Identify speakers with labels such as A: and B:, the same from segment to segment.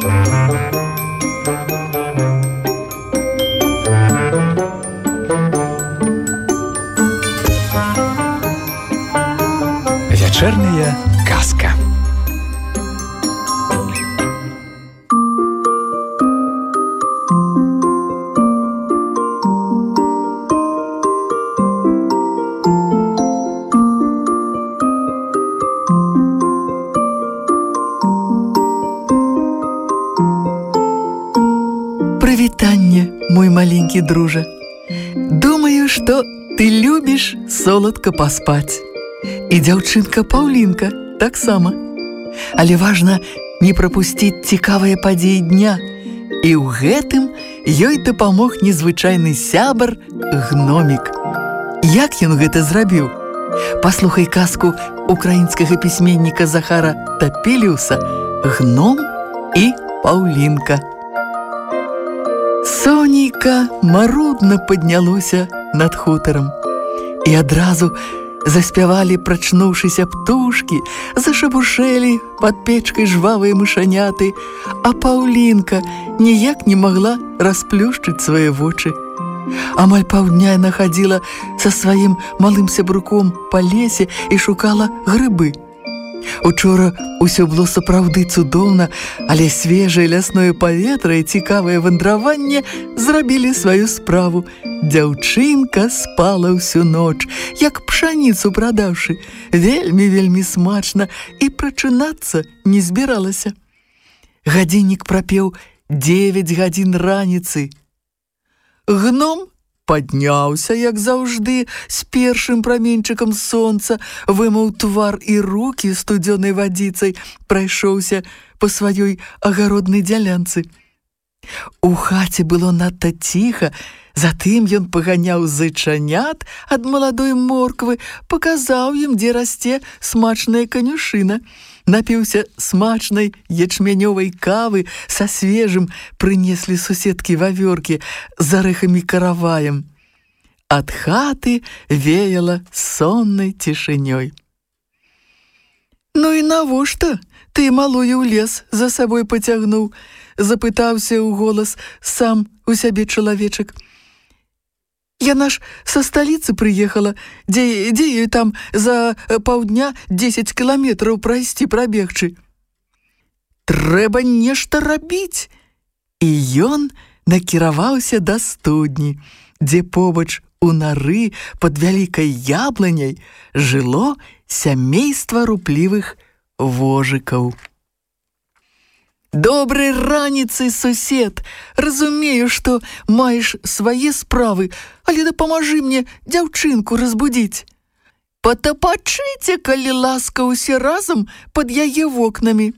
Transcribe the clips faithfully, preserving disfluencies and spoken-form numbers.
A: Вечерняя казка.
B: Привитание, мой маленький друже. Думаю, что ты любишь солодко поспать. І дзяўчынка Паўлінка таксама. Але важна не прапусціць цікавыя падзеі дня. І ў гэтым ёй дапамог незвычайны сябар гномік. Як ён гэта зрабіў? Паслухай казку украінскага пісьменніка Захара Тапеліуса «Гном і Паўлінка». Сонейка марудна паднялося над хутарам. І адразу заспявалі прачнуўшыся птушкі, зашабушэлі пад печкай жвавыя мышаняты, а Паўлінка ніяк не магла расплюшчыць свае вочы. Амаль паўдня яна хадзіла са сваім малым сябруком па лесе і шукала грыбы. Учора ўсё было сапраўды цудоўна, але свежае лясное паветра і цікавае вандраванне зрабілі сваю справу. Дзяўчынка спала ўсю ноч, як пшаніцу прадаўшы, вельмі-вельмі смачна, і прачынацца не збіралася. Гадзіннік прапеў дзевяць гадзін раніцы. Гном падняўся, як заўжды, з першым праменьчыкам сонца, вымыў твар і рукі студзёнай вадзіцай, прайшоўся па сваёй агароднай дзялянцы. У хаце было надта ціха, затым ён паганяў зайчанят ад маладой морквы, паказаў ім, дзе расце смачная канюшына, напіўся смачнай ячменёвай кавы, са свежым прынеслі суседкі вавёркі з арэхамі-караваем. Ад хаты веяла соннай цішынёй. «Ну і навошта ты малую ў лес за сабой пацягнуў?» — запытаўся ў голас сам у сябе чалавечак. «Яна ж са сталіцы прыехала, дзе, дзе ёй там за паўдня дзесяць кіламетраў прайсці прабегчы. Трэба нешта рабіць!» І ён накіраваўся да студні, дзе побач у нары пад вялікай яблыняй жыло сямейства руплівых вожыкаў. «Добрай раніцы, сусед! Разумею, што маеш свае справы, але дапамажы мне дзяўчынку разбудзіць. Патапачыце, калі ласка, усе разам пад яе вокнамі».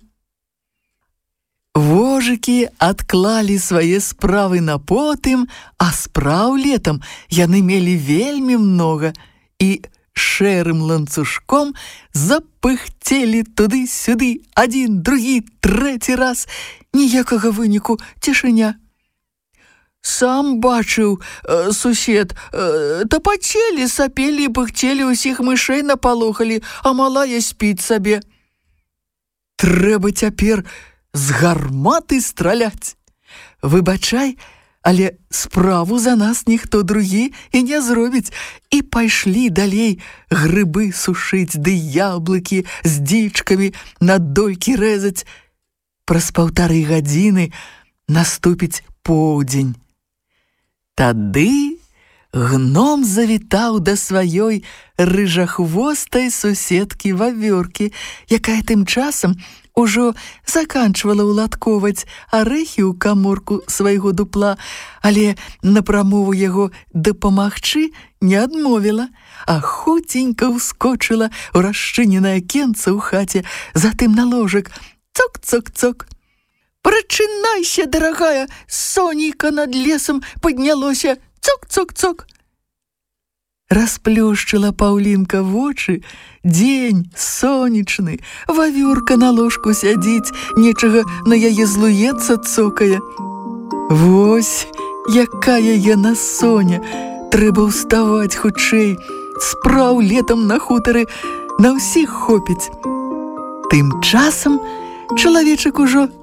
B: Вожыкі адклалі свае справы на потым, а спраў летам яны мелі вельмі многа і шэрым ланцужком запыхцелі туды-сюды, адзін, другі, трэці раз. Ніякага выніку, цішыня. «Сам бачыў, э, сусед, э, тапацелі, сапелі і пыхцелі, усіх мышэй напалохалі, а малая спіць сабе. Трэба цяпер з гарматы страляць. Выбачай, але справу за нас ніхто другі і не зробіць». І пайшлі далей грыбы сушыць, ды яблыкі з дзічкамі на долькі рэзаць. Праз паўтары гадзіны наступіць поўдзень. Тады гном завітаў да сваёй рыжахвостай суседкі вавёркі, якая тым часам ужо заканчвала ўладковаць арэхі ў каморку свайго дупла, але на прамову яго дапамагчы не адмовіла, а хуценька ўскочыла ў расчыненае акенца ў хаце, затым на ложак. Цок-цок-цок. «Прачынайся, дарагая, сонейка над лесам паднялося. Цок-цок-цок». Расплюшчыла Паўлінка вочы. Дзень сонечны, вавёрка на ложку сядзіць, нечага на яе злуецца цокае. Вось якая яна Соня! Трэба ўставаць хутчэй, спраў летам на хутары на ўсіх хопіць. Тым часам чалавечак ужо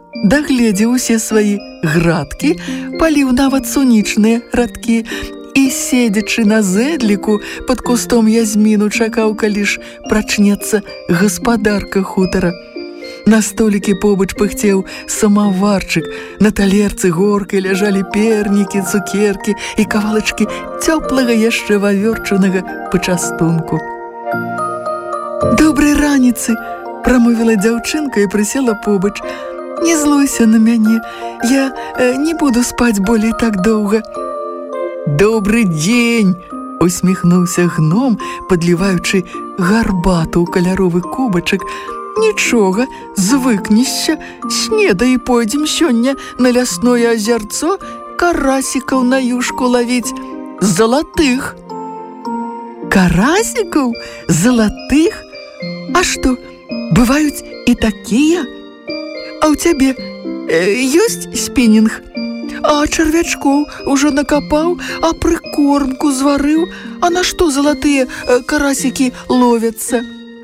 B: дагледзеў усе свае градкі, паліў нават сунічныя радкі і, седзячы на зэдліку пад кустом язміну, чакаў, калі ж прачнецца гаспадарка хутара. На столікі побач пыхцеў самаварчык, на талерцы горкай ляжалі пернікі, цукеркі і кавалачкі цёплага яшчэ вавёрчанага пачастунку. «Добрай раніцы!» – прамовіла дзяўчынка і прысела побач. «Не злуйся на мяне, я э, не буду спаць болей так доўга». «Добры дзень!» – усміхнуўся гном, падліваючы гарбату ў каляровы кубачак. «Нічога, звыкнешся, снедай і пойдзем сёння на лясное азярцо карасікаў на юшку лавіць. Залатых!» «Карасікаў? Залатых? А што, бываюць і такія? А ў цябе э, ёсць спінінг? А чарвячкоў ужо накапаў, а прыкормку зварыў? А на што залатыя э, карасікі ловяцца?»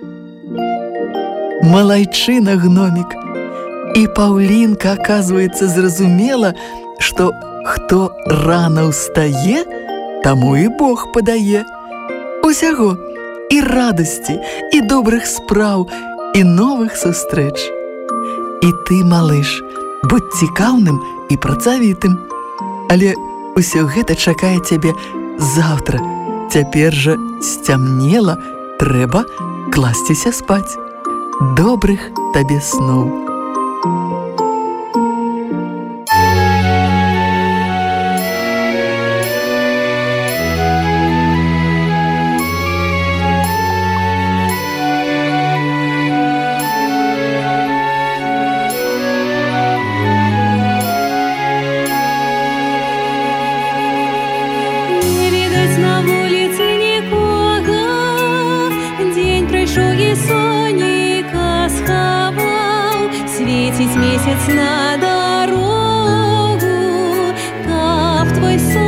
B: Малайчына, гномік. І Паўлінка, аказваецца, зразумела, што хто рана ўстае, таму і Бог падае. Усяго і радасці, і добрых спраў, і новых сустрэч. І ты, малыш, будь цікаўным і працавітым. Але ўсё гэта чакае цябе заўтра. Цяпер жа сцямнела, трэба класціся спаць. Добрых табе сноў.
C: Месяц на дорогу, кап твой сон.